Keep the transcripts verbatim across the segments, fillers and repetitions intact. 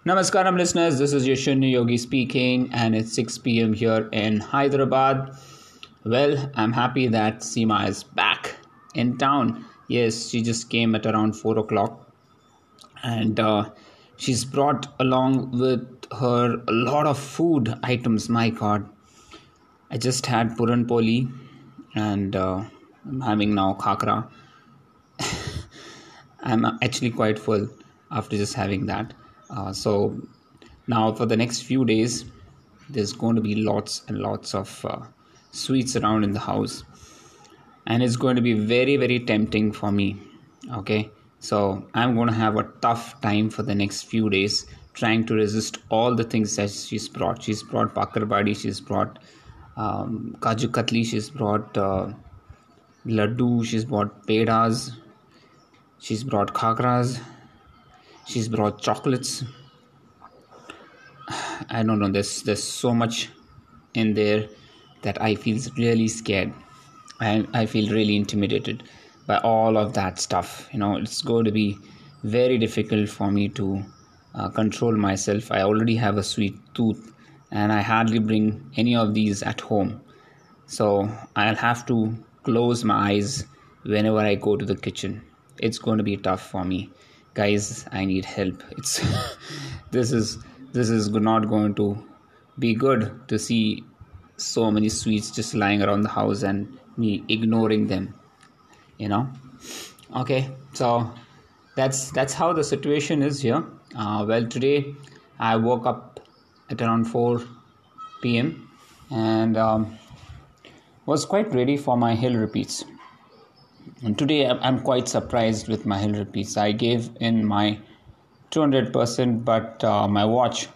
Namaskaram listeners, this is Yashun Yogi speaking and it's six p.m. here in Hyderabad. Well, I'm happy that Seema is back in town. Yes, she just came at around four o'clock and uh, she's brought along with her a lot of food items. My God, I just had Puran Poli and uh, I'm having now Khakra. I'm actually quite full after just having that. Uh, so now for the next few days, there's going to be lots and lots of uh, sweets around in the house. And it's going to be very, very tempting for me. Okay. So I'm going to have a tough time for the next few days trying to resist all the things that she's brought. She's brought Bakar Badi, she's brought um, Kaju Katli, she's brought uh, Laddu, she's brought Pedas, she's brought Khakras, she's brought chocolates. I don't know, there's there's so much in there that I feel really scared. I, I feel really intimidated by all of that stuff. You know, it's going to be very difficult for me to uh, control myself. I already have a sweet tooth and I hardly bring any of these at home. So I'll have to close my eyes whenever I go to the kitchen. It's going to be tough for me. Guys, I need help. It's this is this is not going to be good to see so many sweets just lying around the house and me ignoring them, you know. Okay, so that's that's how the situation is here. Uh, well, today I woke up at around four p.m. and um, was quite ready for my hill repeats. And today I'm quite surprised with my hill repeats. I gave in my two hundred percent, but uh, my watch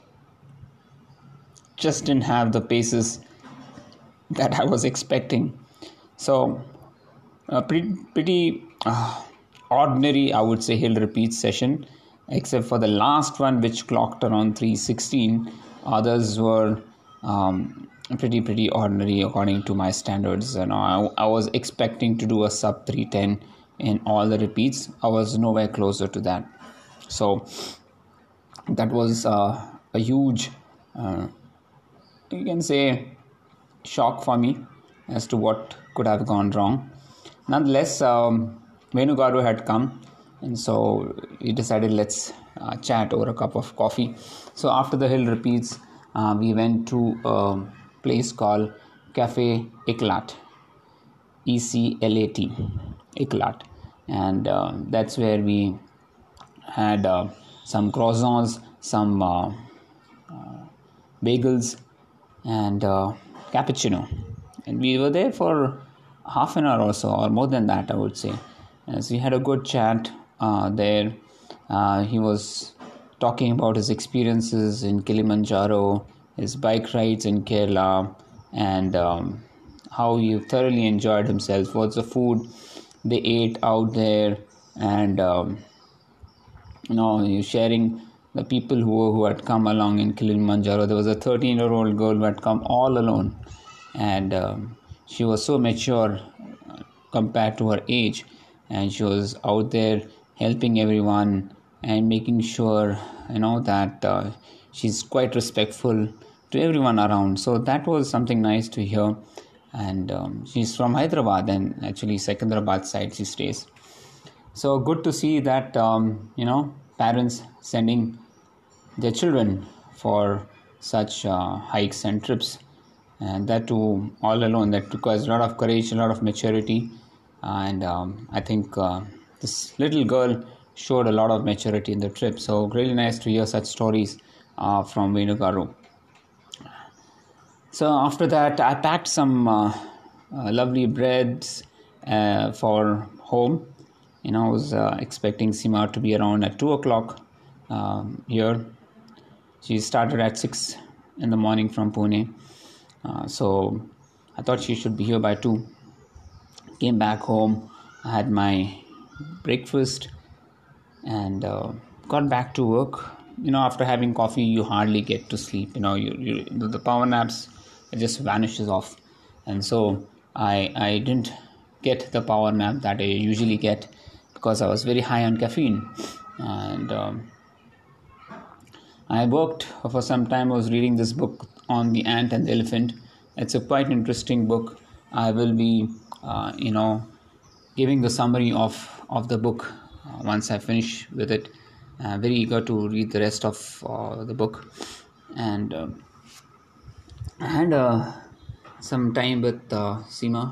just didn't have the paces that I was expecting. So, a pretty, pretty uh, ordinary, I would say, hill repeats session, except for the last one, which clocked around three sixteen. Others were um, pretty, pretty ordinary according to my standards. You know, I, I was expecting to do a sub three ten in all the repeats. I was nowhere closer to that. So, that was uh, a huge, uh, you can say, shock for me as to what could have gone wrong. Nonetheless, um, Venu Garu had come, and so we decided let's uh, chat over a cup of coffee. So after the hill repeats, uh, we went to a place called Cafe Eclat, E C L A T, Eclat, and uh, that's where we had uh, some croissants, some uh, uh, bagels, and uh, cappuccino. And we were there for half an hour or so, or more than that, I would say. As we had a good chat uh, there. Uh, he was talking about his experiences in Kilimanjaro, his bike rides in Kerala, and um, how he thoroughly enjoyed himself. What's the food they ate out there, and um, you know, he was sharing the people who who had come along in Kilimanjaro. There was a thirteen-year-old girl who had come all alone, and um, she was so mature compared to her age, and she was out there helping everyone and making sure, you know, that uh, she's quite respectful to everyone around. So that was something nice to hear. And um, she's from Hyderabad, and actually Secunderabad side she stays. So good to see that, um, you know, parents sending their children for such uh, hikes and trips, and that too all alone. That requires a lot of courage, a lot of maturity, and um, I think uh, this little girl showed a lot of maturity in the trip. So really nice to hear such stories uh, from Venu Garu. So after that, I packed some uh, uh, lovely breads uh, for home. You know, I was uh, expecting Seema to be around at two o'clock um, here. She started at six in the morning from Pune. Uh, so I thought she should be here by two. Came back home, I had my breakfast and uh, got back to work. You know, after having coffee, you hardly get to sleep. You know, you, you the power naps, it just vanishes off. And so I I didn't get the power nap that I usually get because I was very high on caffeine. And um, I worked for some time. I was reading this book on the ant and the elephant. It's a quite interesting book. I will be, uh, you know, giving the summary of of the book uh, once I finish with it. Uh, very eager to read the rest of uh, the book, and uh, I had uh, some time with uh, Seema.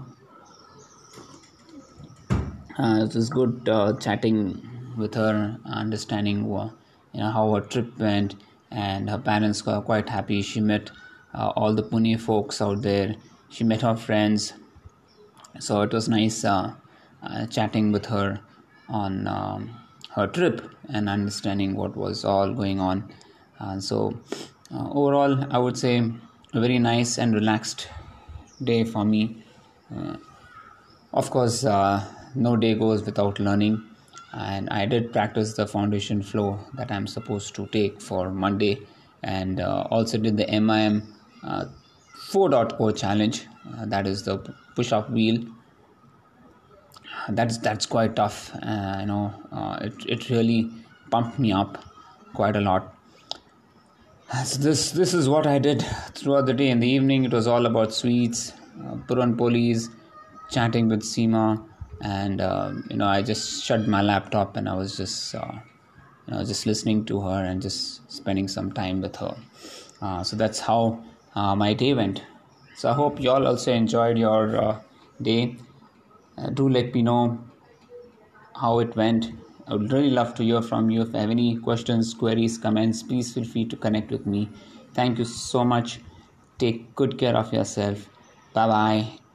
Uh, it was good uh, chatting with her, understanding uh, you know how her trip went, and her parents were quite happy. She met uh, all the Pune folks out there. She met her friends, so it was nice uh, uh, chatting with her on um, her trip and understanding what was all going on. Uh, so uh, overall, I would say a very nice and relaxed day for me. Uh, of course, uh, no day goes without learning, and I did practice the foundation flow that I'm supposed to take for Monday, and uh, also did the M I M uh, four point oh challenge. Uh, that is the push-up wheel. That's that's quite tough. Uh, you know, uh, it it really pumped me up quite a lot. So this this is what I did throughout the day. In the evening, it was all about sweets, uh, puran polis, chatting with Seema, and uh, you know, I just shut my laptop and I was just uh, you know just listening to her and just spending some time with her. Uh, so that's how uh, my day went. So I hope you all also enjoyed your uh, day. Uh, do let me know how it went. I would really love to hear from you. If you have any questions, queries, comments, please feel free to connect with me. Thank you so much. Take good care of yourself. Bye bye.